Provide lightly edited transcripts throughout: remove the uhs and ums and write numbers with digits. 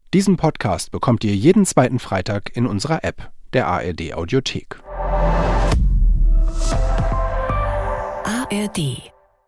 Diesen Podcast bekommt ihr jeden zweiten Freitag in unserer App, der ARD Audiothek. ARD.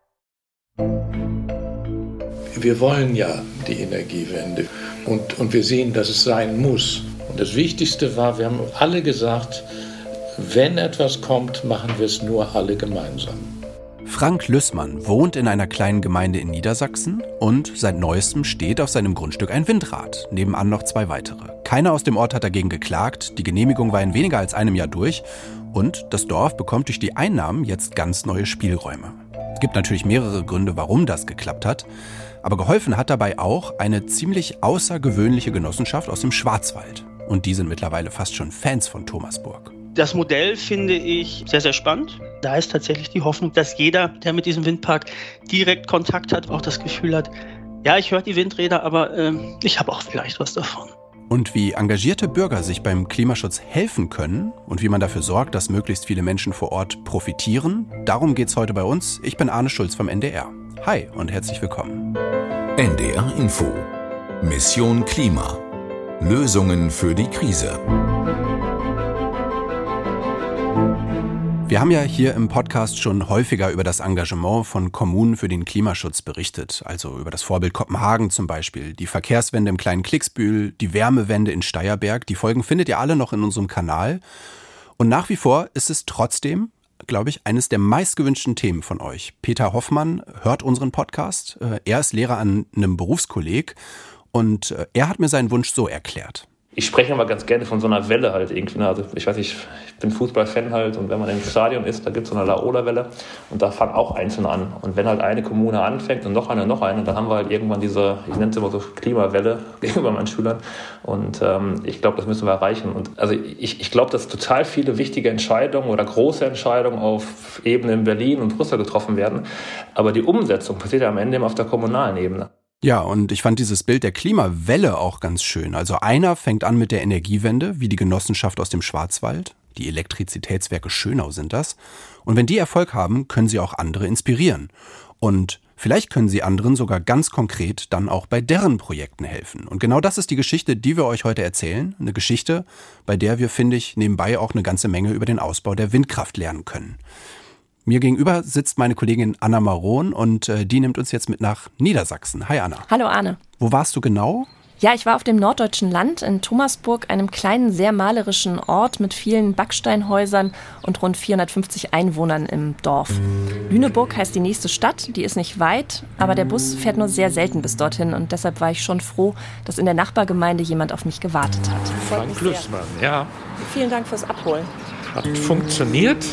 Wir wollen ja die Energiewende und wir sehen, dass es sein muss. Und das Wichtigste war, wir haben alle gesagt, wenn etwas kommt, machen wir es nur alle gemeinsam. Frank Lüssmann wohnt in einer kleinen Gemeinde in Niedersachsen und seit neuestem steht auf seinem Grundstück ein Windrad, nebenan noch 2 weitere. Keiner aus dem Ort hat dagegen geklagt, die Genehmigung war in weniger als einem Jahr durch und das Dorf bekommt durch die Einnahmen jetzt ganz neue Spielräume. Es gibt natürlich mehrere Gründe, warum das geklappt hat, aber geholfen hat dabei auch eine ziemlich außergewöhnliche Genossenschaft aus dem Schwarzwald. Und die sind mittlerweile fast schon Fans von Thomasburg. Das Modell finde ich sehr, sehr spannend. Da ist tatsächlich die Hoffnung, dass jeder, der mit diesem Windpark direkt Kontakt hat, auch das Gefühl hat, ja, ich höre die Windräder, aber ich habe auch vielleicht was davon. Und wie engagierte Bürger sich beim Klimaschutz helfen können und wie man dafür sorgt, dass möglichst viele Menschen vor Ort profitieren, darum geht's heute bei uns. Ich bin Arne Schulz vom NDR. Hi und herzlich willkommen. NDR Info. Mission Klima. Lösungen für die Krise. Wir haben ja hier im Podcast schon häufiger über das Engagement von Kommunen für den Klimaschutz berichtet. Also über das Vorbild Kopenhagen zum Beispiel, die Verkehrswende im kleinen Klicksbühl, die Wärmewende in Steierberg. Die Folgen findet ihr alle noch in unserem Kanal. Und nach wie vor ist es trotzdem, glaube ich, eines der meistgewünschten Themen von euch. Peter Hoffmann hört unseren Podcast. Er ist Lehrer an einem Berufskolleg und er hat mir seinen Wunsch so erklärt. Ich spreche immer ganz gerne von so einer Welle halt irgendwie. Also ich weiß nicht, ich bin Fußballfan halt und wenn man im Stadion ist, da gibt es so eine Laola-Welle und da fangen auch Einzelne an. Und wenn halt eine Kommune anfängt und noch eine, dann haben wir halt irgendwann diese, ich nenne es immer so Klimawelle gegenüber meinen Schülern. Und ich glaube, das müssen wir erreichen. Und also ich glaube, dass total viele wichtige Entscheidungen oder große Entscheidungen auf Ebene in Berlin und Brüssel getroffen werden. Aber die Umsetzung passiert ja am Ende immer auf der kommunalen Ebene. Ja, und ich fand dieses Bild der Klimawelle auch ganz schön. Also einer fängt an mit der Energiewende, wie die Genossenschaft aus dem Schwarzwald. Die Elektrizitätswerke Schönau sind das. Und wenn die Erfolg haben, können sie auch andere inspirieren. Und vielleicht können sie anderen sogar ganz konkret dann auch bei deren Projekten helfen. Und genau das ist die Geschichte, die wir euch heute erzählen. Eine Geschichte, bei der wir, finde ich, nebenbei auch eine ganze Menge über den Ausbau der Windkraft lernen können. Mir gegenüber sitzt meine Kollegin Anna Maron und die nimmt uns jetzt mit nach Niedersachsen. Hi Anna. Hallo Arne. Wo warst du genau? Ja, ich war auf dem norddeutschen Land in Thomasburg, einem kleinen, sehr malerischen Ort mit vielen Backsteinhäusern und rund 450 Einwohnern im Dorf. Lüneburg heißt die nächste Stadt, die ist nicht weit, aber der Bus fährt nur sehr selten bis dorthin und deshalb war ich schon froh, dass in der Nachbargemeinde jemand auf mich gewartet hat. Frank Lüssmann, ja. Vielen Dank fürs Abholen. Hat funktioniert.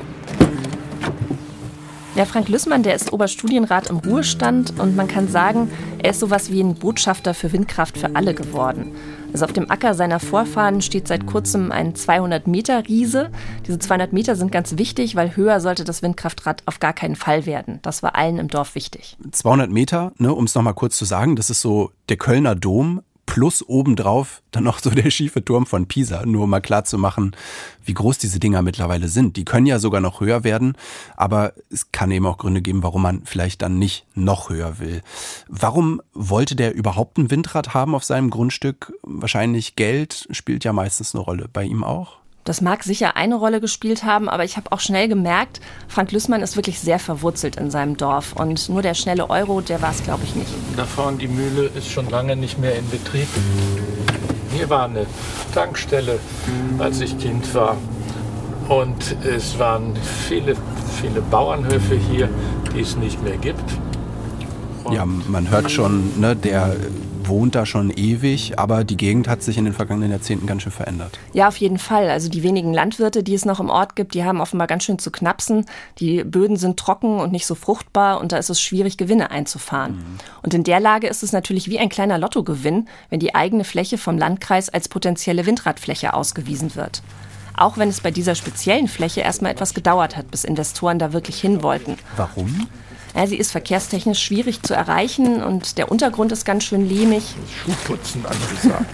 Ja, Frank Lüssmann, der ist Oberstudienrat im Ruhestand und man kann sagen, er ist sowas wie ein Botschafter für Windkraft für alle geworden. Also auf dem Acker seiner Vorfahren steht seit kurzem ein 200-Meter-Riese. Diese 200 Meter sind ganz wichtig, weil höher sollte das Windkraftrad auf gar keinen Fall werden. Das war allen im Dorf wichtig. 200 Meter, um es nochmal kurz zu sagen, das ist so der Kölner Dom. Plus obendrauf dann noch so der schiefe Turm von Pisa, nur um mal klar zu machen, wie groß diese Dinger mittlerweile sind. Die können ja sogar noch höher werden, aber es kann eben auch Gründe geben, warum man vielleicht dann nicht noch höher will. Warum wollte der überhaupt ein Windrad haben auf seinem Grundstück? Wahrscheinlich Geld spielt ja meistens eine Rolle. Bei ihm auch? Das mag sicher eine Rolle gespielt haben, aber ich habe auch schnell gemerkt, Frank Lüssmann ist wirklich sehr verwurzelt in seinem Dorf. Und nur der schnelle Euro, der war es, glaube ich, nicht. Da vorne die Mühle ist schon lange nicht mehr in Betrieb. Hier war eine Tankstelle, als ich Kind war. Und es waren viele Bauernhöfe hier, die es nicht mehr gibt. Ja, man hört schon, der wohnt da schon ewig, aber die Gegend hat sich in den vergangenen Jahrzehnten ganz schön verändert. Ja, auf jeden Fall. Also die wenigen Landwirte, die es noch im Ort gibt, die haben offenbar ganz schön zu knapsen. Die Böden sind trocken und nicht so fruchtbar und da ist es schwierig, Gewinne einzufahren. Und in der Lage ist es natürlich wie ein kleiner Lottogewinn, wenn die eigene Fläche vom Landkreis als potenzielle Windradfläche ausgewiesen wird. Auch wenn es bei dieser speziellen Fläche erstmal etwas gedauert hat, bis Investoren da wirklich hin wollten. Warum? Ja, sie ist verkehrstechnisch schwierig zu erreichen und der Untergrund ist ganz schön lehmig. Schuhputzen angesagt.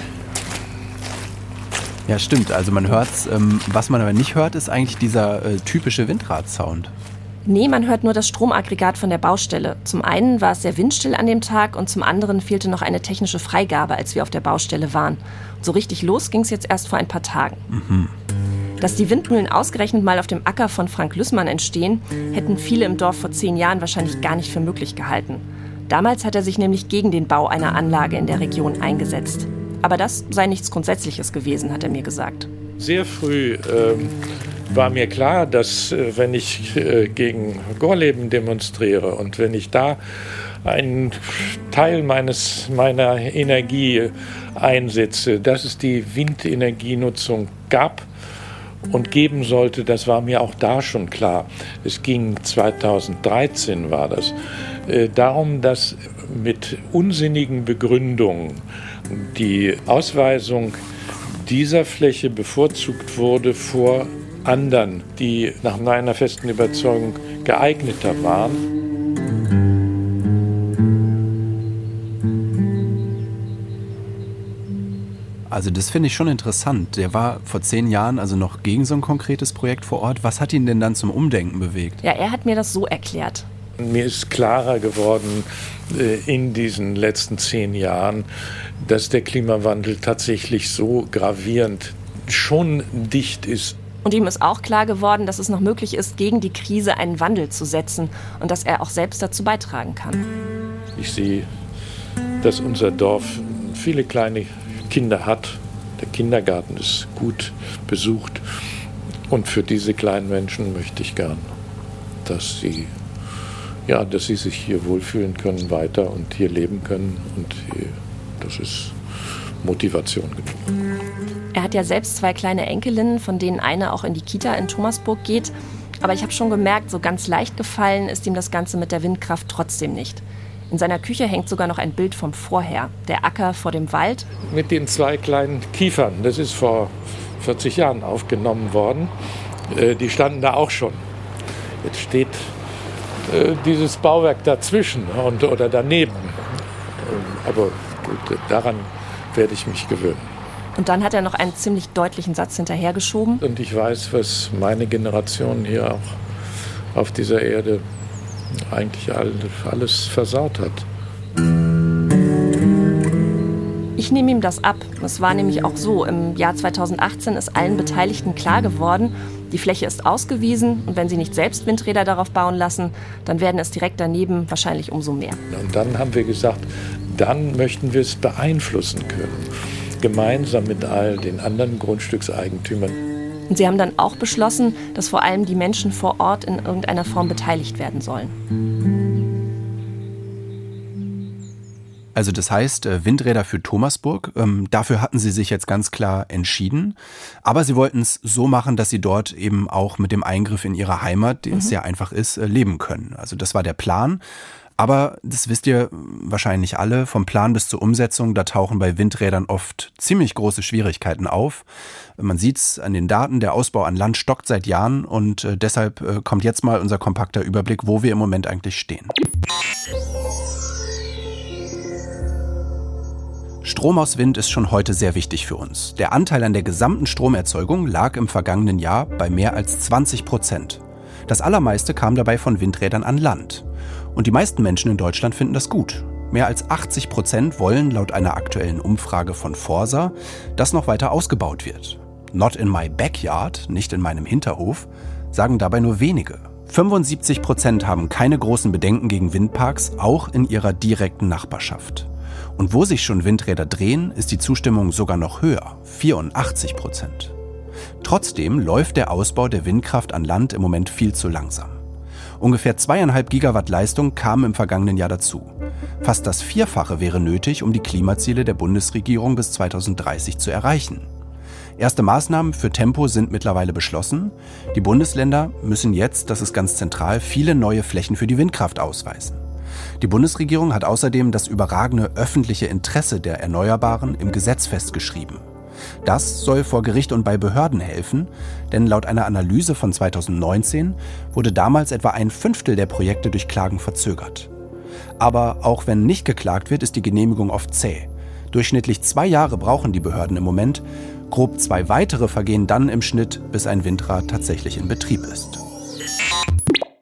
Ja, stimmt. Also man hört's. Was man aber nicht hört, ist eigentlich dieser typische Windradsound. Nee, man hört nur das Stromaggregat von der Baustelle. Zum einen war es sehr windstill an dem Tag und zum anderen fehlte noch eine technische Freigabe, als wir auf der Baustelle waren. So richtig los ging es jetzt erst vor ein paar Tagen. Dass die Windmühlen ausgerechnet mal auf dem Acker von Frank Lüßmann entstehen, hätten viele im Dorf vor 10 Jahren wahrscheinlich gar nicht für möglich gehalten. Damals hat er sich nämlich gegen den Bau einer Anlage in der Region eingesetzt. Aber das sei nichts Grundsätzliches gewesen, hat er mir gesagt. Sehr früh war mir klar, dass wenn ich gegen Gorleben demonstriere und wenn ich da einen Teil meiner Energie einsetze, dass es die Windenergienutzung gab und geben sollte, das war mir auch da schon klar. Es ging 2013 war das, darum, dass mit unsinnigen Begründungen die Ausweisung dieser Fläche bevorzugt wurde vor anderen, die nach meiner festen Überzeugung geeigneter waren. Also das finde ich schon interessant. Der war vor 10 Jahren also noch gegen so ein konkretes Projekt vor Ort. Was hat ihn denn dann zum Umdenken bewegt? Ja, er hat mir das so erklärt. Mir ist klarer geworden in diesen letzten 10 Jahren, dass der Klimawandel tatsächlich so gravierend schon dicht ist. Und ihm ist auch klar geworden, dass es noch möglich ist, gegen die Krise einen Wandel zu setzen und dass er auch selbst dazu beitragen kann. Ich sehe, dass unser Dorf viele kleine Kinder hat. Der Kindergarten ist gut besucht. Und für diese kleinen Menschen möchte ich gern, dass sie sich hier wohlfühlen können weiter und hier leben können. Und das ist Motivation genug. Er hat ja selbst 2 kleine Enkelinnen, von denen eine auch in die Kita in Thomasburg geht. Aber ich habe schon gemerkt, so ganz leicht gefallen ist ihm das Ganze mit der Windkraft trotzdem nicht. In seiner Küche hängt sogar noch ein Bild vom Vorher, der Acker vor dem Wald. Mit den 2 kleinen Kiefern, das ist vor 40 Jahren aufgenommen worden. Die standen da auch schon. Jetzt steht dieses Bauwerk dazwischen oder daneben. Aber gut, daran werde ich mich gewöhnen. Und dann hat er noch einen ziemlich deutlichen Satz hinterhergeschoben. Und ich weiß, was meine Generation hier auch auf dieser Erde eigentlich alles versaut hat. Ich nehme ihm das ab. Es war nämlich auch so, im Jahr 2018 ist allen Beteiligten klar geworden, die Fläche ist ausgewiesen und wenn sie nicht selbst Windräder darauf bauen lassen, dann werden es direkt daneben wahrscheinlich umso mehr. Und dann haben wir gesagt, dann möchten wir es beeinflussen können, gemeinsam mit all den anderen Grundstückseigentümern. Und sie haben dann auch beschlossen, dass vor allem die Menschen vor Ort in irgendeiner Form beteiligt werden sollen. Also das heißt, Windräder für Thomasburg, dafür hatten sie sich jetzt ganz klar entschieden. Aber sie wollten es so machen, dass sie dort eben auch mit dem Eingriff in ihre Heimat, die es sehr einfach ist, leben können. Also das war der Plan. Aber das wisst ihr wahrscheinlich alle, vom Plan bis zur Umsetzung, da tauchen bei Windrädern oft ziemlich große Schwierigkeiten auf. Man sieht es an den Daten, der Ausbau an Land stockt seit Jahren und deshalb kommt jetzt mal unser kompakter Überblick, wo wir im Moment eigentlich stehen. Strom aus Wind ist schon heute sehr wichtig für uns. Der Anteil an der gesamten Stromerzeugung lag im vergangenen Jahr bei mehr als 20%. Das allermeiste kam dabei von Windrädern an Land. Und die meisten Menschen in Deutschland finden das gut. Mehr als 80% wollen laut einer aktuellen Umfrage von Forsa, dass noch weiter ausgebaut wird. Not in my backyard, nicht in meinem Hinterhof, sagen dabei nur wenige. 75% haben keine großen Bedenken gegen Windparks, auch in ihrer direkten Nachbarschaft. Und wo sich schon Windräder drehen, ist die Zustimmung sogar noch höher, 84%. Trotzdem läuft der Ausbau der Windkraft an Land im Moment viel zu langsam. Ungefähr 2,5 Gigawatt Leistung kamen im vergangenen Jahr dazu. Fast das Vierfache wäre nötig, um die Klimaziele der Bundesregierung bis 2030 zu erreichen. Erste Maßnahmen für Tempo sind mittlerweile beschlossen. Die Bundesländer müssen jetzt, das ist ganz zentral, viele neue Flächen für die Windkraft ausweisen. Die Bundesregierung hat außerdem das überragende öffentliche Interesse der Erneuerbaren im Gesetz festgeschrieben. Das soll vor Gericht und bei Behörden helfen, denn laut einer Analyse von 2019 wurde damals etwa 1/5 der Projekte durch Klagen verzögert. Aber auch wenn nicht geklagt wird, ist die Genehmigung oft zäh. Durchschnittlich 2 Jahre brauchen die Behörden im Moment. Grob 2 weitere vergehen dann im Schnitt, bis ein Windrad tatsächlich in Betrieb ist.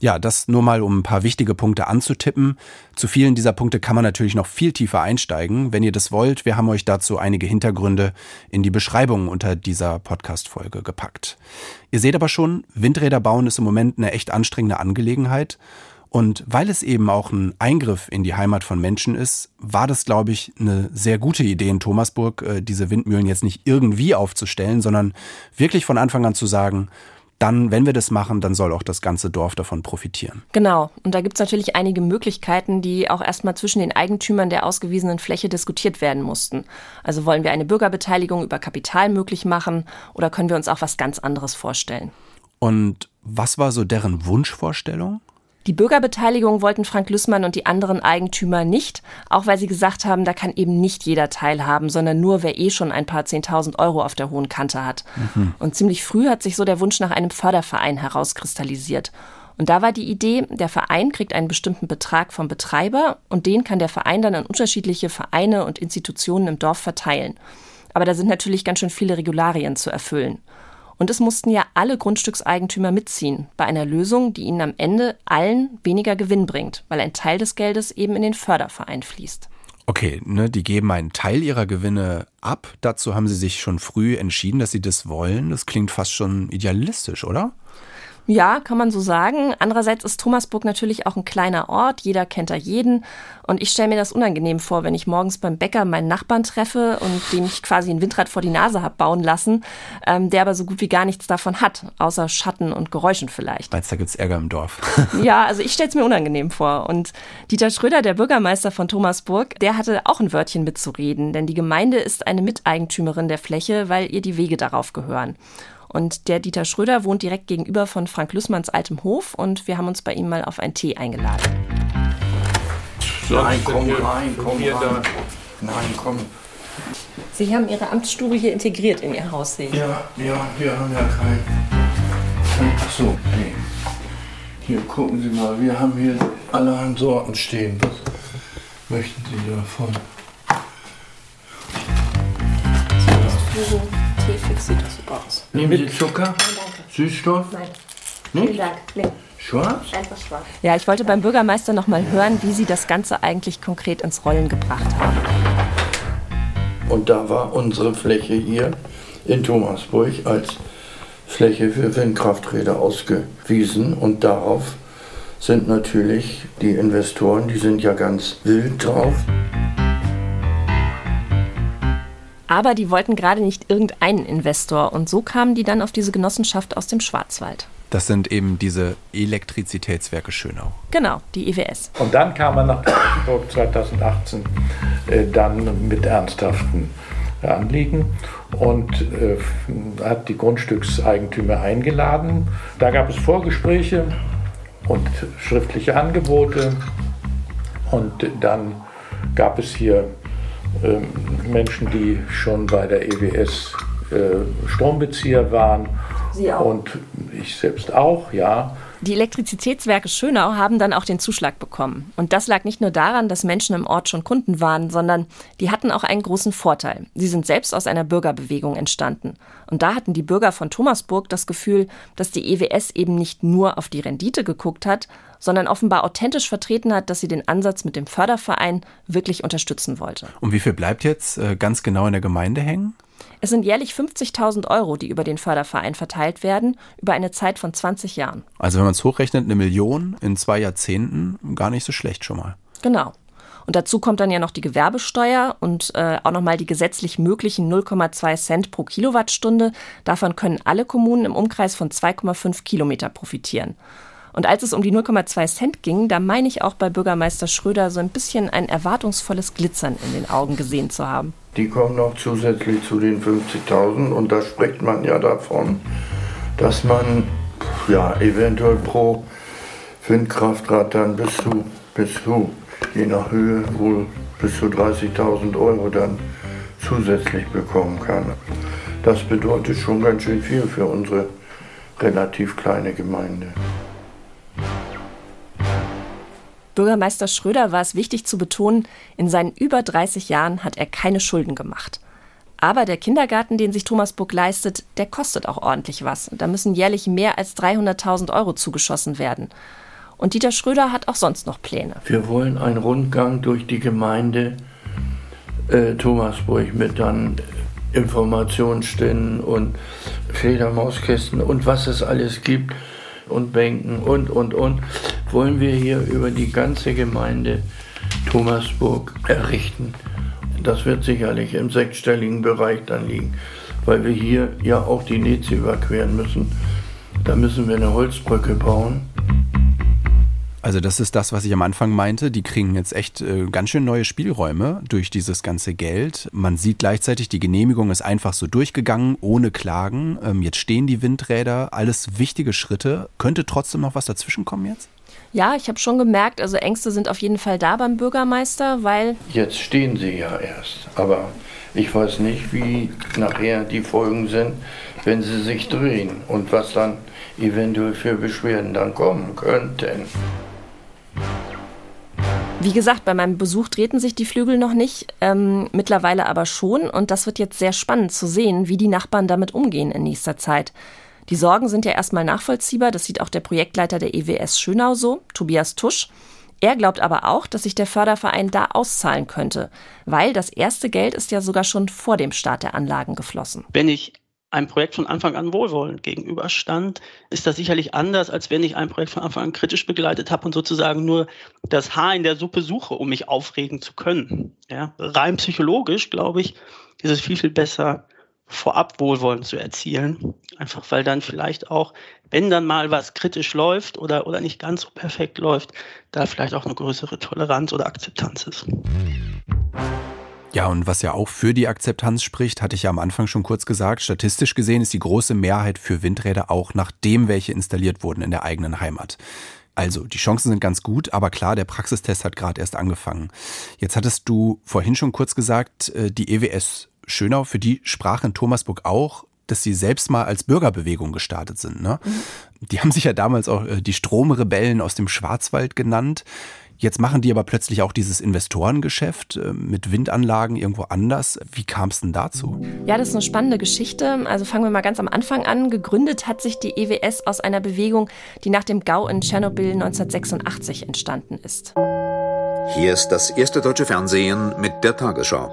Ja, das nur mal, um ein paar wichtige Punkte anzutippen. Zu vielen dieser Punkte kann man natürlich noch viel tiefer einsteigen. Wenn ihr das wollt, wir haben euch dazu einige Hintergründe in die Beschreibung unter dieser Podcast-Folge gepackt. Ihr seht aber schon, Windräder bauen ist im Moment eine echt anstrengende Angelegenheit. Und weil es eben auch ein Eingriff in die Heimat von Menschen ist, war das, glaube ich, eine sehr gute Idee in Thomasburg, diese Windmühlen jetzt nicht irgendwie aufzustellen, sondern wirklich von Anfang an zu sagen, dann, wenn wir das machen, dann soll auch das ganze Dorf davon profitieren. Genau. Und da gibt es natürlich einige Möglichkeiten, die auch erstmal zwischen den Eigentümern der ausgewiesenen Fläche diskutiert werden mussten. Also wollen wir eine Bürgerbeteiligung über Kapital möglich machen oder können wir uns auch was ganz anderes vorstellen? Und was war so deren Wunschvorstellung? Die Bürgerbeteiligung wollten Frank Lüßmann und die anderen Eigentümer nicht, auch weil sie gesagt haben, da kann eben nicht jeder teilhaben, sondern nur wer schon ein paar 10.000 Euro auf der hohen Kante hat. Und ziemlich früh hat sich so der Wunsch nach einem Förderverein herauskristallisiert. Und da war die Idee, der Verein kriegt einen bestimmten Betrag vom Betreiber und den kann der Verein dann an unterschiedliche Vereine und Institutionen im Dorf verteilen. Aber da sind natürlich ganz schön viele Regularien zu erfüllen. Und es mussten ja alle Grundstückseigentümer mitziehen, bei einer Lösung, die ihnen am Ende allen weniger Gewinn bringt, weil ein Teil des Geldes eben in den Förderverein fließt. Okay, die geben einen Teil ihrer Gewinne ab. Dazu haben sie sich schon früh entschieden, dass sie das wollen. Das klingt fast schon idealistisch, oder? Ja, kann man so sagen. Andererseits ist Thomasburg natürlich auch ein kleiner Ort. Jeder kennt da jeden. Und ich stelle mir das unangenehm vor, wenn ich morgens beim Bäcker meinen Nachbarn treffe und dem ich quasi ein Windrad vor die Nase habe bauen lassen, der aber so gut wie gar nichts davon hat, außer Schatten und Geräuschen vielleicht. Meinst du, da gibt's Ärger im Dorf? Ja, also ich stelle es mir unangenehm vor. Und Dieter Schröder, der Bürgermeister von Thomasburg, der hatte auch ein Wörtchen mitzureden. Denn die Gemeinde ist eine Miteigentümerin der Fläche, weil ihr die Wege darauf gehören. Und der Dieter Schröder wohnt direkt gegenüber von Frank Lüßmanns altem Hof und wir haben uns bei ihm mal auf einen Tee eingeladen. Nein, komm rein. Nein, komm. Sie haben Ihre Amtsstube hier integriert in Ihr Haus, sehe ich. Ja, wir haben ja kein... Ach so, nee. Hier, gucken Sie mal, wir haben hier allerhand Sorten stehen. Was möchten Sie davon? Teefix sieht das super aus. Nehmen Sie Zucker? Nein, danke. Süßstoff? Nein. Nicht? Vielen Dank. Nee. Schwarz? Einfach schwarz. Ja, ich wollte beim Bürgermeister noch mal hören, wie Sie das Ganze eigentlich konkret ins Rollen gebracht haben. Und da war unsere Fläche hier in Thomasburg als Fläche für Windkrafträder ausgewiesen. Und darauf sind natürlich die Investoren, die sind ja ganz wild drauf. Aber die wollten gerade nicht irgendeinen Investor und so kamen die dann auf diese Genossenschaft aus dem Schwarzwald. Das sind eben diese Elektrizitätswerke Schönau. Genau, die EWS. Und dann kam man nach Thomasburg 2018 dann mit ernsthaften Anliegen und hat die Grundstückseigentümer eingeladen. Da gab es Vorgespräche und schriftliche Angebote und dann gab es hier Menschen, die schon bei der EWS Strombezieher waren. Sie auch. Und ich selbst auch, ja. Die Elektrizitätswerke Schönau haben dann auch den Zuschlag bekommen. Und das lag nicht nur daran, dass Menschen im Ort schon Kunden waren, sondern die hatten auch einen großen Vorteil. Sie sind selbst aus einer Bürgerbewegung entstanden. Und da hatten die Bürger von Thomasburg das Gefühl, dass die EWS eben nicht nur auf die Rendite geguckt hat, sondern offenbar authentisch vertreten hat, dass sie den Ansatz mit dem Förderverein wirklich unterstützen wollte. Und wie viel bleibt jetzt ganz genau in der Gemeinde hängen? Es sind jährlich 50.000 Euro, die über den Förderverein verteilt werden, über eine Zeit von 20 Jahren. Also wenn man es hochrechnet, 1 Million in 2 Jahrzehnten, gar nicht so schlecht schon mal. Genau. Und dazu kommt dann ja noch die Gewerbesteuer und auch nochmal die gesetzlich möglichen 0,2 Cent pro Kilowattstunde. Davon können alle Kommunen im Umkreis von 2,5 Kilometer profitieren. Und als es um die 0,2 Cent ging, da meine ich auch bei Bürgermeister Schröder so ein bisschen ein erwartungsvolles Glitzern in den Augen gesehen zu haben. Die kommen noch zusätzlich zu den 50.000 und da spricht man ja davon, dass man ja eventuell pro Windkraftrad dann bis zu je nach Höhe wohl bis zu 30.000 Euro dann zusätzlich bekommen kann. Das bedeutet schon ganz schön viel für unsere relativ kleine Gemeinde. Bürgermeister Schröder war es wichtig zu betonen, in seinen über 30 Jahren hat er keine Schulden gemacht. Aber der Kindergarten, den sich Thomasburg leistet, der kostet auch ordentlich was. Da müssen jährlich mehr als 300.000 Euro zugeschossen werden. Und Dieter Schröder hat auch sonst noch Pläne. Wir wollen einen Rundgang durch die Gemeinde Thomasburg mit dann Informationsständen und Fledermauskästen und was es alles gibt und Bänken und. Wollen wir hier über die ganze Gemeinde Thomasburg errichten. Das wird sicherlich im 6-stelligen Bereich dann liegen, weil wir hier ja auch die Neze überqueren müssen. Da müssen wir eine Holzbrücke bauen. Also das ist das, was ich am Anfang meinte. Die kriegen jetzt echt ganz schön neue Spielräume durch dieses ganze Geld. Man sieht gleichzeitig, die Genehmigung ist einfach so durchgegangen, ohne Klagen. Jetzt stehen die Windräder, alles wichtige Schritte. Könnte trotzdem noch was dazwischen kommen jetzt? Ja, ich habe schon gemerkt, also Ängste sind auf jeden Fall da beim Bürgermeister, weil... Jetzt stehen sie ja erst, aber ich weiß nicht, wie nachher die Folgen sind, wenn sie sich drehen und was dann eventuell für Beschwerden dann kommen könnten. Wie gesagt, bei meinem Besuch drehten sich die Flügel noch nicht, mittlerweile aber schon. Und das wird jetzt sehr spannend zu sehen, wie die Nachbarn damit umgehen in nächster Zeit. Die Sorgen sind ja erstmal nachvollziehbar, das sieht auch der Projektleiter der EWS Schönau so, Tobias Tusch. Er glaubt aber auch, dass sich der Förderverein da auszahlen könnte, weil das erste Geld ist ja sogar schon vor dem Start der Anlagen geflossen. Wenn ich einem Projekt von Anfang an wohlwollend gegenüberstand, ist das sicherlich anders, als wenn ich ein Projekt von Anfang an kritisch begleitet habe und sozusagen nur das Haar in der Suppe suche, um mich aufregen zu können. Ja, rein psychologisch, glaube ich, ist es viel, viel besser, vorab Wohlwollen zu erzielen. Einfach weil dann vielleicht auch, wenn dann mal was kritisch läuft oder nicht ganz so perfekt läuft, da vielleicht auch eine größere Toleranz oder Akzeptanz ist. Ja, und was ja auch für die Akzeptanz spricht, hatte ich ja am Anfang schon kurz gesagt, statistisch gesehen ist die große Mehrheit für Windräder auch nachdem welche installiert wurden in der eigenen Heimat. Also, die Chancen sind ganz gut, aber klar, der Praxistest hat gerade erst angefangen. Jetzt hattest du vorhin schon kurz gesagt, die EWS Schönau, für die sprach in Thomasburg auch, dass sie selbst mal als Bürgerbewegung gestartet sind. Ne? Die haben sich ja damals auch die Stromrebellen aus dem Schwarzwald genannt. Jetzt machen die aber plötzlich auch dieses Investorengeschäft mit Windanlagen irgendwo anders. Wie kam es denn dazu? Ja, das ist eine spannende Geschichte. Also fangen wir mal ganz am Anfang an. Gegründet hat sich die EWS aus einer Bewegung, die nach dem Gau in Tschernobyl 1986 entstanden ist. Hier ist das erste deutsche Fernsehen mit der Tagesschau.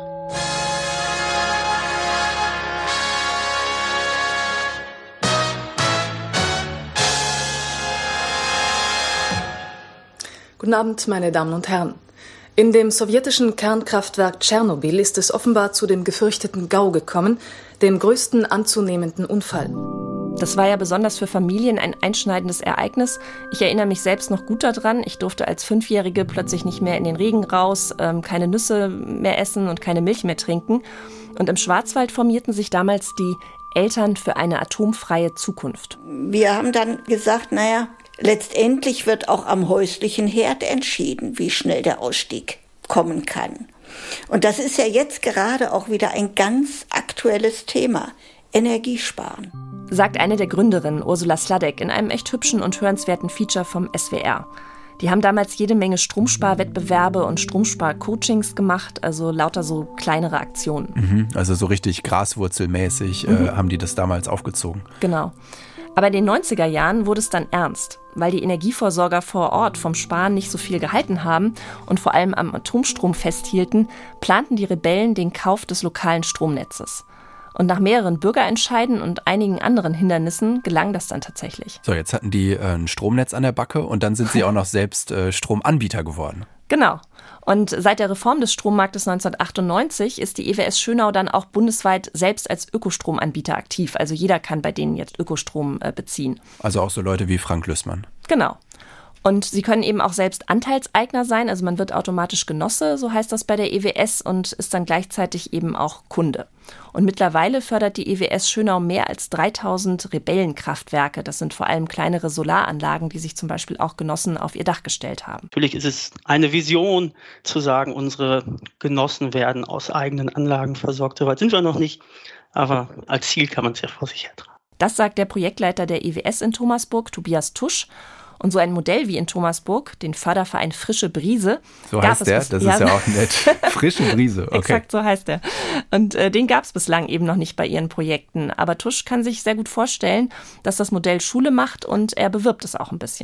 Guten Abend, meine Damen und Herren. In dem sowjetischen Kernkraftwerk Tschernobyl ist es offenbar zu dem gefürchteten Gau gekommen, dem größten anzunehmenden Unfall. Das war ja besonders für Familien ein einschneidendes Ereignis. Ich erinnere mich selbst noch gut daran. Ich durfte als 5-Jährige plötzlich nicht mehr in den Regen raus, keine Nüsse mehr essen und keine Milch mehr trinken. Und im Schwarzwald formierten sich damals die Eltern für eine atomfreie Zukunft. Wir haben dann gesagt, letztendlich wird auch am häuslichen Herd entschieden, wie schnell der Ausstieg kommen kann. Und das ist ja jetzt gerade auch wieder ein ganz aktuelles Thema, Energiesparen. Sagt eine der Gründerinnen, Ursula Sladek, in einem echt hübschen und hörenswerten Feature vom SWR. Die haben damals jede Menge Stromsparwettbewerbe und Stromspar-Coachings gemacht, also lauter so kleinere Aktionen. Also so richtig graswurzelmäßig haben die das damals aufgezogen. Genau. Aber in den 90er Jahren wurde es dann ernst, weil die Energieversorger vor Ort vom Sparen nicht so viel gehalten haben und vor allem am Atomstrom festhielten, planten die Rebellen den Kauf des lokalen Stromnetzes. Und nach mehreren Bürgerentscheiden und einigen anderen Hindernissen gelang das dann tatsächlich. So, jetzt hatten die ein Stromnetz an der Backe und dann sind sie auch noch selbst Stromanbieter geworden. Genau. Und seit der Reform des Strommarktes 1998 ist die EWS Schönau dann auch bundesweit selbst als Ökostromanbieter aktiv. Also jeder kann bei denen jetzt Ökostrom beziehen. Also auch so Leute wie Frank Lüssmann. Genau. Und sie können eben auch selbst Anteilseigner sein. Also man wird automatisch Genosse, so heißt das bei der EWS, und ist dann gleichzeitig eben auch Kunde. Und mittlerweile fördert die EWS Schönau mehr als 3000 Rebellenkraftwerke. Das sind vor allem kleinere Solaranlagen, die sich zum Beispiel auch Genossen auf ihr Dach gestellt haben. Natürlich ist es eine Vision zu sagen, unsere Genossen werden aus eigenen Anlagen versorgt. Soweit sind wir noch nicht, aber als Ziel kann man es ja vor sich hertragen. Das sagt der Projektleiter der EWS in Thomasburg, Tobias Tusch. Und so ein Modell wie in Thomasburg, den Förderverein Frische Brise. So heißt der? Das ist ja auch nett. Frische Brise, okay. Exakt, so heißt der. Und den gab es bislang eben noch nicht bei ihren Projekten. Aber Tusch kann sich sehr gut vorstellen, dass das Modell Schule macht und er bewirbt es auch ein bisschen.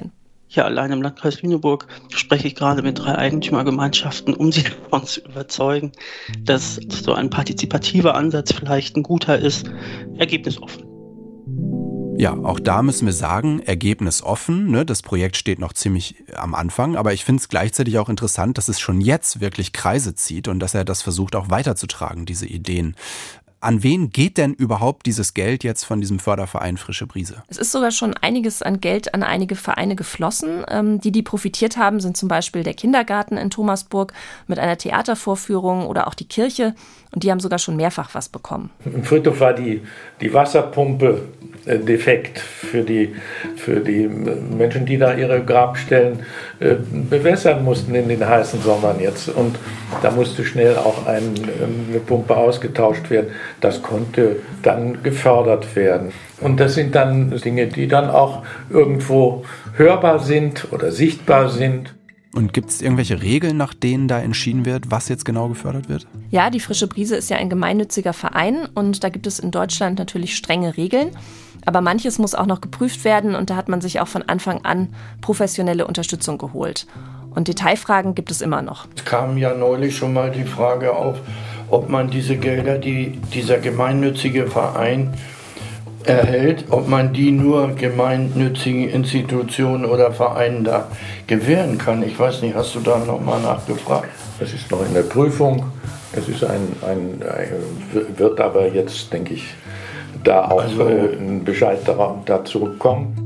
Ja, allein im Landkreis Lüneburg spreche ich gerade mit 3 Eigentümergemeinschaften, um sie davon zu überzeugen, dass so ein partizipativer Ansatz vielleicht ein guter ist. Ergebnisoffen. Ja, auch da müssen wir sagen, ergebnisoffen, ne? Das Projekt steht noch ziemlich am Anfang, aber ich finde es gleichzeitig auch interessant, dass es schon jetzt wirklich Kreise zieht und dass er das versucht auch weiterzutragen, diese Ideen. An wen geht denn überhaupt dieses Geld jetzt von diesem Förderverein Frische Brise? Es ist sogar schon einiges an Geld an einige Vereine geflossen. Die profitiert haben, sind zum Beispiel der Kindergarten in Thomasburg mit einer Theatervorführung oder auch die Kirche. Und die haben sogar schon mehrfach was bekommen. Im Friedhof war die Wasserpumpe defekt für die Menschen, die da ihre Grabstellen bewässern mussten in den heißen Sommern jetzt. Und da musste schnell auch eine Pumpe ausgetauscht werden. Das konnte dann gefördert werden. Und das sind dann Dinge, die dann auch irgendwo hörbar sind oder sichtbar sind. Und gibt es irgendwelche Regeln, nach denen da entschieden wird, was jetzt genau gefördert wird? Ja, die Frische Brise ist ja ein gemeinnütziger Verein und da gibt es in Deutschland natürlich strenge Regeln. Aber manches muss auch noch geprüft werden und da hat man sich auch von Anfang an professionelle Unterstützung geholt. Und Detailfragen gibt es immer noch. Es kam ja neulich schon mal die Frage auf, ob man diese Gelder, die dieser gemeinnützige Verein erhält, ob man die nur gemeinnützigen Institutionen oder Vereinen da gewähren kann. Ich weiß nicht, hast du da nochmal nachgefragt? Das ist noch in der Prüfung. Es ist wird aber jetzt, denke ich, da auch ein Bescheid dazu kommen.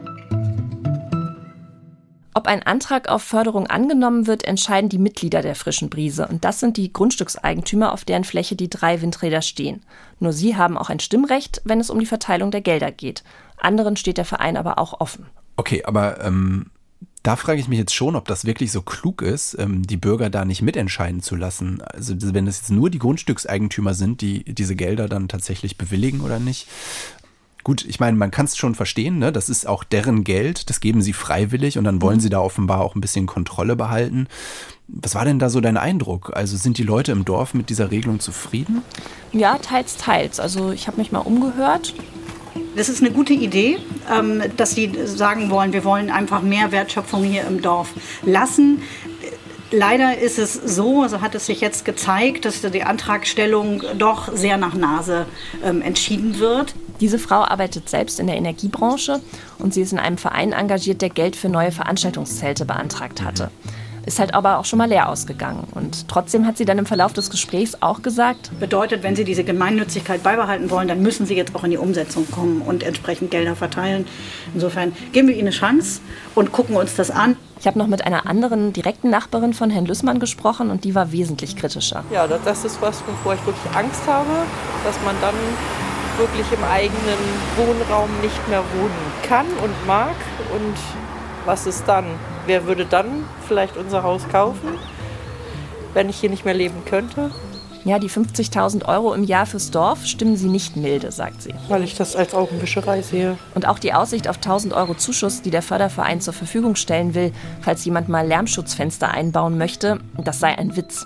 Ob ein Antrag auf Förderung angenommen wird, entscheiden die Mitglieder der Frischen Brise. Und das sind die Grundstückseigentümer, auf deren Fläche die 3 Windräder stehen. Nur sie haben auch ein Stimmrecht, wenn es um die Verteilung der Gelder geht. Anderen steht der Verein aber auch offen. Okay, aber da frage ich mich jetzt schon, ob das wirklich so klug ist, die Bürger da nicht mitentscheiden zu lassen. Also wenn es jetzt nur die Grundstückseigentümer sind, die diese Gelder dann tatsächlich bewilligen oder nicht. Gut, ich meine, man kann es schon verstehen, ne? Das ist auch deren Geld, das geben sie freiwillig und dann wollen sie da offenbar auch ein bisschen Kontrolle behalten. Was war denn da so dein Eindruck? Also sind die Leute im Dorf mit dieser Regelung zufrieden? Ja, teils, teils. Also ich habe mich mal umgehört. Das ist eine gute Idee, dass sie sagen wollen, wir wollen einfach mehr Wertschöpfung hier im Dorf lassen. Leider ist es so, also hat es sich jetzt gezeigt, dass die Antragstellung doch sehr nach Nase entschieden wird. Diese Frau arbeitet selbst in der Energiebranche und sie ist in einem Verein engagiert, der Geld für neue Veranstaltungszelte beantragt hatte. Ist halt aber auch schon mal leer ausgegangen. Und trotzdem hat sie dann im Verlauf des Gesprächs auch gesagt, bedeutet, wenn Sie diese Gemeinnützigkeit beibehalten wollen, dann müssen Sie jetzt auch in die Umsetzung kommen und entsprechend Gelder verteilen. Insofern geben wir Ihnen eine Chance und gucken uns das an. Ich habe noch mit einer anderen direkten Nachbarin von Herrn Lüßmann gesprochen und die war wesentlich kritischer. Ja, das ist was, wovor ich wirklich Angst habe, dass man dann wirklich im eigenen Wohnraum nicht mehr wohnen kann und mag. Und was ist dann? Wer würde dann vielleicht unser Haus kaufen, wenn ich hier nicht mehr leben könnte? Ja, die 50.000 € im Jahr fürs Dorf stimmen sie nicht milde, sagt sie. Weil ich das als Augenwischerei sehe. Und auch die Aussicht auf 1.000 € Zuschuss, die der Förderverein zur Verfügung stellen will, falls jemand mal Lärmschutzfenster einbauen möchte, das sei ein Witz.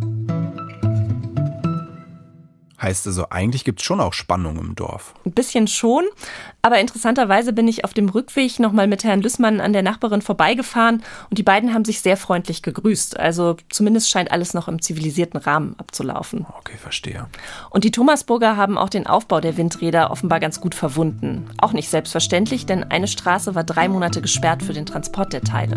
Heißt also, eigentlich gibt es schon auch Spannung im Dorf. Ein bisschen schon, aber interessanterweise bin ich auf dem Rückweg nochmal mit Herrn Lüßmann an der Nachbarin vorbeigefahren und die beiden haben sich sehr freundlich gegrüßt. Also zumindest scheint alles noch im zivilisierten Rahmen abzulaufen. Okay, verstehe. Und die Thomasburger haben auch den Aufbau der Windräder offenbar ganz gut verwunden. Auch nicht selbstverständlich, denn eine Straße war 3 Monate gesperrt für den Transport der Teile.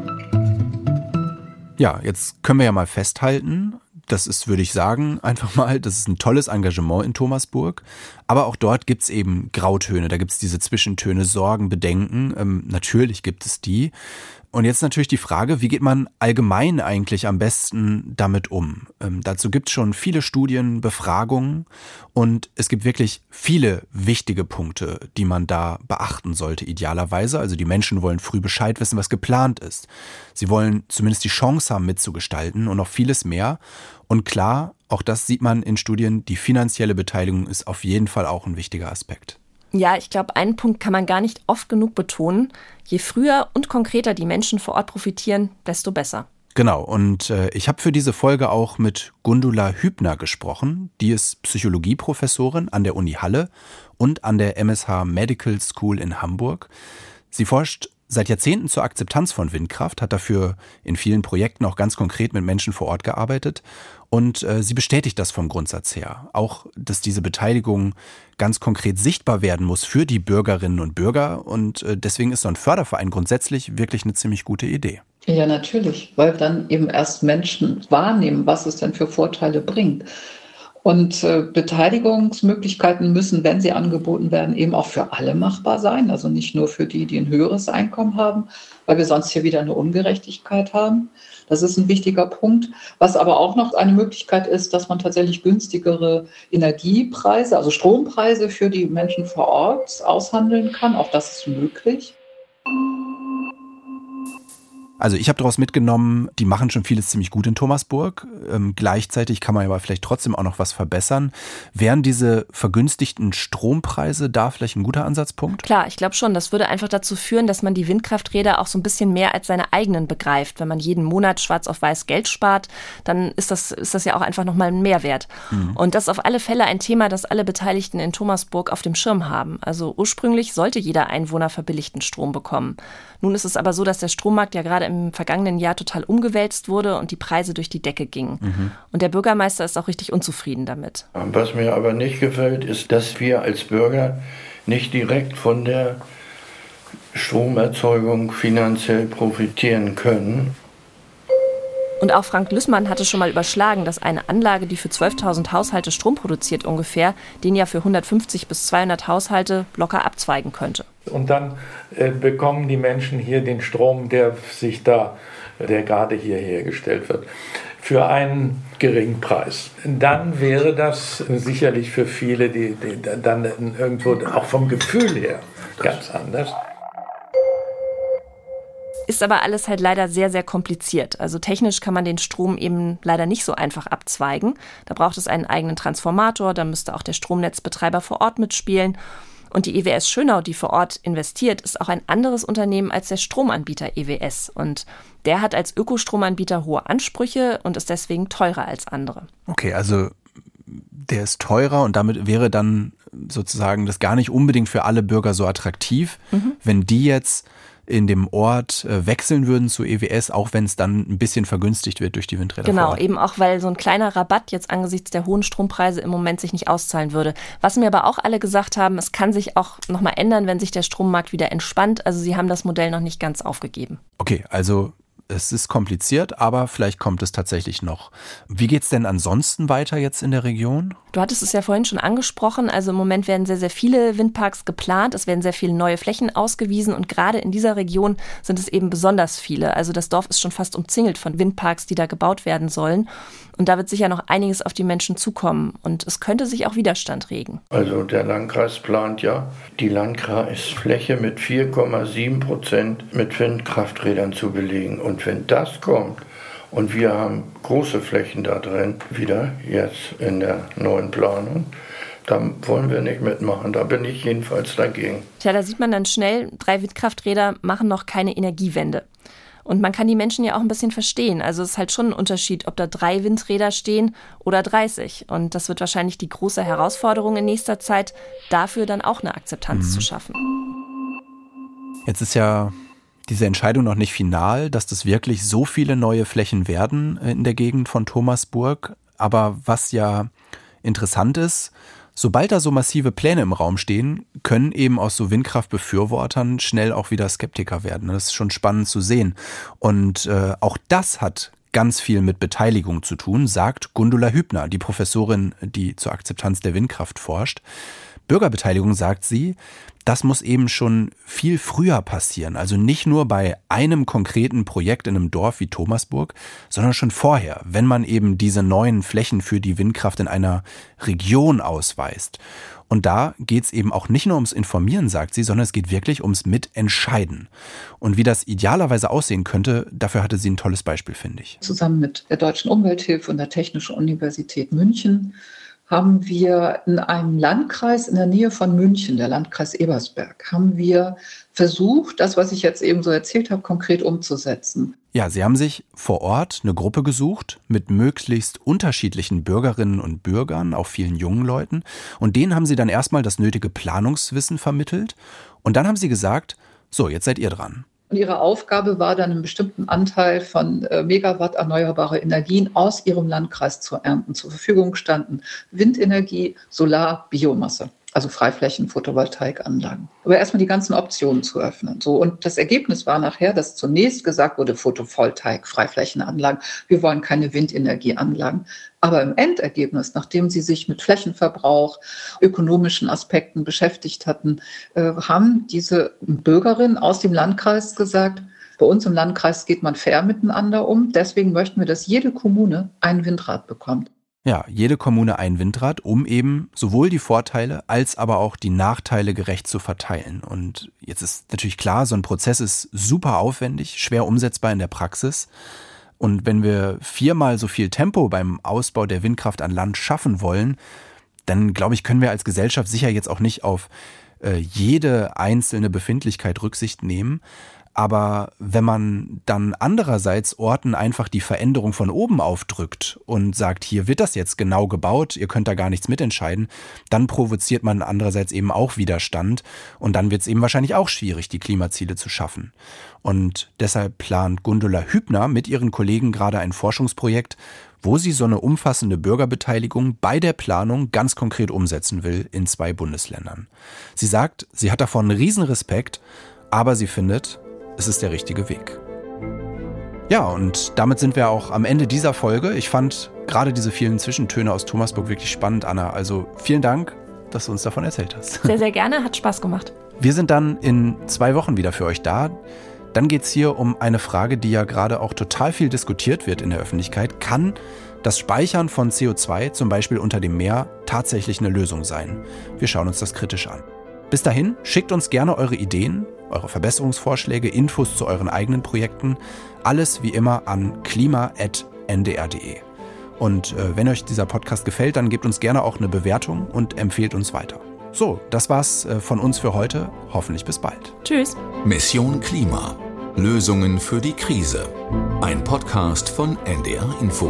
Ja, jetzt können wir ja mal festhalten, das ist, würde ich sagen, einfach mal, das ist ein tolles Engagement in Thomasburg. Aber auch dort gibt es eben Grautöne, da gibt es diese Zwischentöne, Sorgen, Bedenken. Natürlich gibt es die. Und jetzt natürlich die Frage, wie geht man allgemein eigentlich am besten damit um? Dazu gibt es schon viele Studien, Befragungen und es gibt wirklich viele wichtige Punkte, die man da beachten sollte, idealerweise. Also die Menschen wollen früh Bescheid wissen, was geplant ist. Sie wollen zumindest die Chance haben, mitzugestalten und noch vieles mehr. Und klar, auch das sieht man in Studien, die finanzielle Beteiligung ist auf jeden Fall auch ein wichtiger Aspekt. Ja, ich glaube, einen Punkt kann man gar nicht oft genug betonen. Je früher und konkreter die Menschen vor Ort profitieren, desto besser. Genau, und ich habe für diese Folge auch mit Gundula Hübner gesprochen. Die ist Psychologieprofessorin an der Uni Halle und an der MSH Medical School in Hamburg. Sie forscht seit Jahrzehnten zur Akzeptanz von Windkraft, hat dafür in vielen Projekten auch ganz konkret mit Menschen vor Ort gearbeitet. Und sie bestätigt das vom Grundsatz her. Auch, dass diese Beteiligung ganz konkret sichtbar werden muss für die Bürgerinnen und Bürger. Und deswegen ist so ein Förderverein grundsätzlich wirklich eine ziemlich gute Idee. Ja, natürlich, weil dann eben erst Menschen wahrnehmen, was es denn für Vorteile bringt. Und Beteiligungsmöglichkeiten müssen, wenn sie angeboten werden, eben auch für alle machbar sein. Also nicht nur für die, die ein höheres Einkommen haben, weil wir sonst hier wieder eine Ungerechtigkeit haben. Das ist ein wichtiger Punkt. Was aber auch noch eine Möglichkeit ist, dass man tatsächlich günstigere Energiepreise, also Strompreise für die Menschen vor Ort aushandeln kann. Auch das ist möglich. Also ich habe daraus mitgenommen, die machen schon vieles ziemlich gut in Thomasburg. Gleichzeitig kann man aber vielleicht trotzdem auch noch was verbessern. Wären diese vergünstigten Strompreise da vielleicht ein guter Ansatzpunkt? Klar, ich glaube schon. Das würde einfach dazu führen, dass man die Windkrafträder auch so ein bisschen mehr als seine eigenen begreift. Wenn man jeden Monat schwarz auf weiß Geld spart, dann ist das ja auch einfach nochmal ein Mehrwert. Und das ist auf alle Fälle ein Thema, das alle Beteiligten in Thomasburg auf dem Schirm haben. Also ursprünglich sollte jeder Einwohner verbilligten Strom bekommen. Nun ist es aber so, dass der Strommarkt ja gerade im vergangenen Jahr total umgewälzt wurde und die Preise durch die Decke gingen. Und der Bürgermeister ist auch richtig unzufrieden damit. Was mir aber nicht gefällt, ist, dass wir als Bürger nicht direkt von der Stromerzeugung finanziell profitieren können. Und auch Frank Lüßmann hatte schon mal überschlagen, dass eine Anlage, die für 12.000 Haushalte Strom produziert ungefähr, den ja für 150 bis 200 Haushalte locker abzweigen könnte. Und dann bekommen die Menschen hier den Strom, der gerade hier hergestellt wird, für einen geringen Preis. Dann wäre das sicherlich für viele, die dann irgendwo auch vom Gefühl her ganz anders. Ist aber alles halt leider sehr, sehr kompliziert. Also technisch kann man den Strom eben leider nicht so einfach abzweigen. Da braucht es einen eigenen Transformator, da müsste auch der Stromnetzbetreiber vor Ort mitspielen. Und die EWS Schönau, die vor Ort investiert, ist auch ein anderes Unternehmen als der Stromanbieter EWS. Und der hat als Ökostromanbieter hohe Ansprüche und ist deswegen teurer als andere. Okay, also der ist teurer und damit wäre dann sozusagen das gar nicht unbedingt für alle Bürger so attraktiv, wenn die jetzt in dem Ort wechseln würden zu EWS, auch wenn es dann ein bisschen vergünstigt wird durch die Windräder. Genau, eben auch, weil so ein kleiner Rabatt jetzt angesichts der hohen Strompreise im Moment sich nicht auszahlen würde. Was mir aber auch alle gesagt haben, es kann sich auch nochmal ändern, wenn sich der Strommarkt wieder entspannt. Also sie haben das Modell noch nicht ganz aufgegeben. Okay, also es ist kompliziert, aber vielleicht kommt es tatsächlich noch. Wie geht's denn ansonsten weiter jetzt in der Region? Du hattest es ja vorhin schon angesprochen, also im Moment werden sehr, sehr viele Windparks geplant, es werden sehr viele neue Flächen ausgewiesen und gerade in dieser Region sind es eben besonders viele. Also das Dorf ist schon fast umzingelt von Windparks, die da gebaut werden sollen. Und da wird sicher noch einiges auf die Menschen zukommen und es könnte sich auch Widerstand regen. Also der Landkreis plant ja, die Landkreisfläche mit 4,7% mit Windkrafträdern zu belegen. Und wenn das kommt und wir haben große Flächen da drin, wieder jetzt in der neuen Planung, dann wollen wir nicht mitmachen. Da bin ich jedenfalls dagegen. Tja, da sieht man dann schnell, 3 Windkrafträder machen noch keine Energiewende. Und man kann die Menschen ja auch ein bisschen verstehen. Also es ist halt schon ein Unterschied, ob da 3 Windräder stehen oder 30. Und das wird wahrscheinlich die große Herausforderung in nächster Zeit, dafür dann auch eine Akzeptanz zu schaffen. Jetzt ist ja diese Entscheidung noch nicht final, dass das wirklich so viele neue Flächen werden in der Gegend von Thomasburg. Aber was ja interessant ist, sobald da so massive Pläne im Raum stehen, können eben aus so Windkraftbefürwortern schnell auch wieder Skeptiker werden. Das ist schon spannend zu sehen. Und auch das hat ganz viel mit Beteiligung zu tun, sagt Gundula Hübner, die Professorin, die zur Akzeptanz der Windkraft forscht. Bürgerbeteiligung, sagt sie, das muss eben schon viel früher passieren. Also nicht nur bei einem konkreten Projekt in einem Dorf wie Thomasburg, sondern schon vorher, wenn man eben diese neuen Flächen für die Windkraft in einer Region ausweist. Und da geht es eben auch nicht nur ums Informieren, sagt sie, sondern es geht wirklich ums Mitentscheiden. Und wie das idealerweise aussehen könnte, dafür hatte sie ein tolles Beispiel, finde ich. Zusammen mit der Deutschen Umwelthilfe und der Technischen Universität München haben wir in einem Landkreis in der Nähe von München, der Landkreis Ebersberg, haben wir versucht, das, was ich jetzt eben so erzählt habe, konkret umzusetzen. Ja, sie haben sich vor Ort eine Gruppe gesucht mit möglichst unterschiedlichen Bürgerinnen und Bürgern, auch vielen jungen Leuten. Und denen haben sie dann erstmal das nötige Planungswissen vermittelt. Und dann haben sie gesagt, so, jetzt seid ihr dran. Und ihre Aufgabe war dann, einen bestimmten Anteil von Megawatt erneuerbare Energien aus ihrem Landkreis zu ernten. Zur Verfügung standen Windenergie, Solar, Biomasse, also Freiflächen, Photovoltaikanlagen. Aber erstmal die ganzen Optionen zu öffnen. So, und das Ergebnis war nachher, dass zunächst gesagt wurde, Photovoltaik, Freiflächenanlagen, wir wollen keine Windenergieanlagen. Aber im Endergebnis, nachdem sie sich mit Flächenverbrauch, ökonomischen Aspekten beschäftigt hatten, haben diese Bürgerinnen aus dem Landkreis gesagt, bei uns im Landkreis geht man fair miteinander um. Deswegen möchten wir, dass jede Kommune ein Windrad bekommt. Ja, jede Kommune ein Windrad, um eben sowohl die Vorteile als aber auch die Nachteile gerecht zu verteilen. Und jetzt ist natürlich klar, so ein Prozess ist super aufwendig, schwer umsetzbar in der Praxis. Und wenn wir 4-mal so viel Tempo beim Ausbau der Windkraft an Land schaffen wollen, dann glaube ich, können wir als Gesellschaft sicher jetzt auch nicht auf jede einzelne Befindlichkeit Rücksicht nehmen. Aber wenn man dann andererseits Orten einfach die Veränderung von oben aufdrückt und sagt, hier wird das jetzt genau gebaut, ihr könnt da gar nichts mitentscheiden, dann provoziert man andererseits eben auch Widerstand und dann wird es eben wahrscheinlich auch schwierig, die Klimaziele zu schaffen. Und deshalb plant Gundula Hübner mit ihren Kollegen gerade ein Forschungsprojekt, wo sie so eine umfassende Bürgerbeteiligung bei der Planung ganz konkret umsetzen will in 2 Bundesländern. Sie sagt, sie hat davon einen Riesenrespekt, aber sie findet, es ist der richtige Weg. Ja, und damit sind wir auch am Ende dieser Folge. Ich fand gerade diese vielen Zwischentöne aus Thomasburg wirklich spannend, Anna. Also vielen Dank, dass du uns davon erzählt hast. Sehr, sehr gerne, hat Spaß gemacht. Wir sind dann in 2 Wochen wieder für euch da. Dann geht es hier um eine Frage, die ja gerade auch total viel diskutiert wird in der Öffentlichkeit. Kann das Speichern von CO2, zum Beispiel unter dem Meer, tatsächlich eine Lösung sein? Wir schauen uns das kritisch an. Bis dahin, schickt uns gerne eure Ideen, eure Verbesserungsvorschläge, Infos zu euren eigenen Projekten. Alles wie immer an klima@ndr.de. Und wenn euch dieser Podcast gefällt, dann gebt uns gerne auch eine Bewertung und empfehlt uns weiter. So, das war's von uns für heute. Hoffentlich bis bald. Tschüss. Mission Klima. Lösungen für die Krise. Ein Podcast von NDR Info.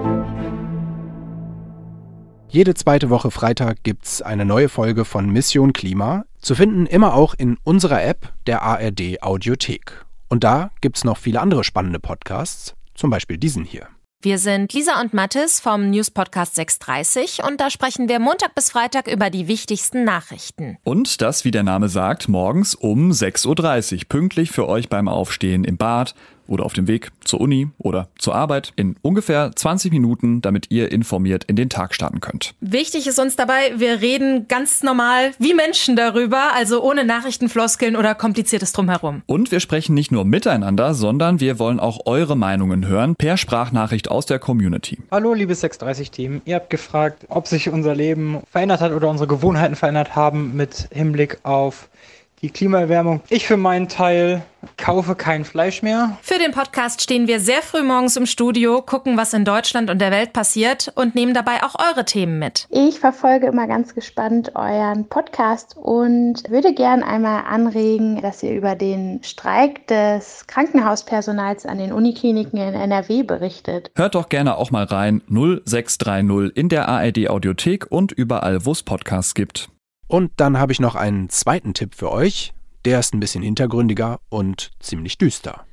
Jede 2. Woche Freitag gibt's eine neue Folge von Mission Klima, zu finden immer auch in unserer App, der ARD Audiothek. Und da gibt's noch viele andere spannende Podcasts, zum Beispiel diesen hier. Wir sind Lisa und Mathis vom News-Podcast 630 und da sprechen wir Montag bis Freitag über die wichtigsten Nachrichten. Und das, wie der Name sagt, morgens um 6.30 Uhr, pünktlich für euch beim Aufstehen im Bad oder auf dem Weg zur Uni oder zur Arbeit in ungefähr 20 Minuten, damit ihr informiert in den Tag starten könnt. Wichtig ist uns dabei, wir reden ganz normal wie Menschen darüber, also ohne Nachrichtenfloskeln oder kompliziertes Drumherum. Und wir sprechen nicht nur miteinander, sondern wir wollen auch eure Meinungen hören per Sprachnachricht aus der Community. Hallo liebes 630-Team, ihr habt gefragt, ob sich unser Leben verändert hat oder unsere Gewohnheiten verändert haben mit Hinblick auf die Klimaerwärmung. Ich für meinen Teil kaufe kein Fleisch mehr. Für den Podcast stehen wir sehr früh morgens im Studio, gucken, was in Deutschland und der Welt passiert und nehmen dabei auch eure Themen mit. Ich verfolge immer ganz gespannt euren Podcast und würde gern einmal anregen, dass ihr über den Streik des Krankenhauspersonals an den Unikliniken in NRW berichtet. Hört doch gerne auch mal rein, 0630 in der ARD Audiothek und überall, wo es Podcasts gibt. Und dann habe ich noch einen zweiten Tipp für euch. Der ist ein bisschen hintergründiger und ziemlich düster.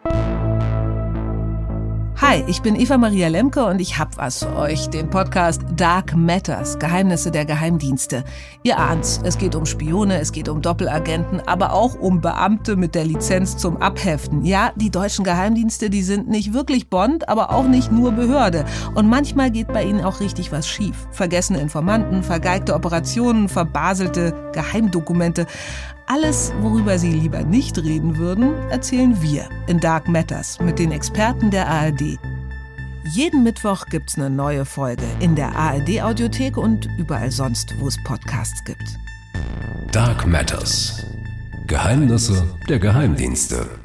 Hi, ich bin Eva Maria Lemke und ich hab was für euch, den Podcast Dark Matters, Geheimnisse der Geheimdienste. Ihr ahnt's, es geht um Spione, es geht um Doppelagenten, aber auch um Beamte mit der Lizenz zum Abheften. Ja, die deutschen Geheimdienste, die sind nicht wirklich Bond, aber auch nicht nur Behörde. Und manchmal geht bei ihnen auch richtig was schief. Vergessene Informanten, vergeigte Operationen, verbaselte Geheimdokumente. Alles, worüber Sie lieber nicht reden würden, erzählen wir in Dark Matters mit den Experten der ARD. Jeden Mittwoch gibt's eine neue Folge in der ARD Audiothek und überall sonst, wo es Podcasts gibt. Dark Matters. Geheimnisse der Geheimdienste.